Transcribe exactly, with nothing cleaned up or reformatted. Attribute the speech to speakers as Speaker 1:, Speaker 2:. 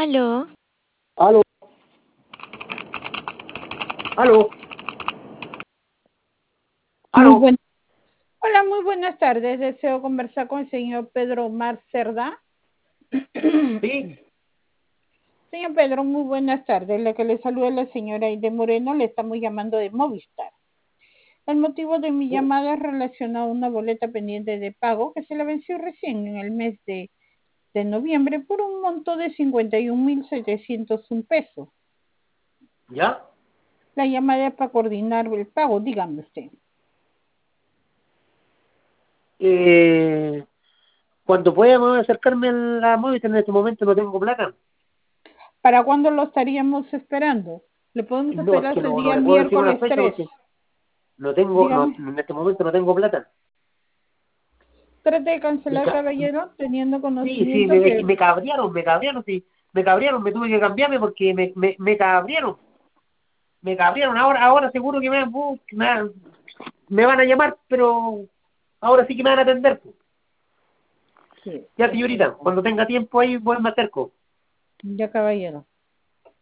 Speaker 1: Aló.
Speaker 2: Aló, aló,
Speaker 3: Muy
Speaker 2: aló.
Speaker 3: buen... Hola, muy buenas tardes. Deseo conversar con el señor Pedro Omar Cerda.
Speaker 2: Sí,
Speaker 3: Señor Pedro, muy buenas tardes. La que le saluda es la señora Aide Moreno. Le estamos llamando de Movistar. El motivo de mi llamada es relacionado a una boleta pendiente de pago que se le venció recién en el mes de, de noviembre por un monto de cincuenta y un mil setecientos un pesos.
Speaker 2: ¿ya?
Speaker 3: La llamada es para coordinar el pago, dígame usted.
Speaker 2: Eh, cuando pueda me voy a acercarme a la móvil, en este momento no tengo plata.
Speaker 3: ¿Para cuándo lo estaríamos esperando? Le podemos
Speaker 2: No, es
Speaker 3: esperar
Speaker 2: que
Speaker 3: hasta el
Speaker 2: no, no
Speaker 3: día
Speaker 2: le puedo decir una
Speaker 3: miércoles
Speaker 2: fecha
Speaker 3: tres.
Speaker 2: porque no tengo, no,
Speaker 3: Dígame.
Speaker 2: en este momento no tengo plata.
Speaker 3: Trate de
Speaker 2: Me
Speaker 3: cancelar,
Speaker 2: ca-
Speaker 3: caballero, teniendo
Speaker 2: sí, sí,
Speaker 3: conocimiento
Speaker 2: me, es que
Speaker 3: que
Speaker 2: me cabrearon, me cabrearon, sí, me cabrearon, me tuve que cambiarme porque me, me, me cabrearon, me cabrearon. Ahora, ahora seguro que me, uh, me, me van a llamar, pero ahora sí que me van a atender, pues.
Speaker 3: sí,
Speaker 2: Ya,
Speaker 3: este,
Speaker 2: señorita, cuando tenga tiempo ahí, voy me acerco.
Speaker 3: ya caballero.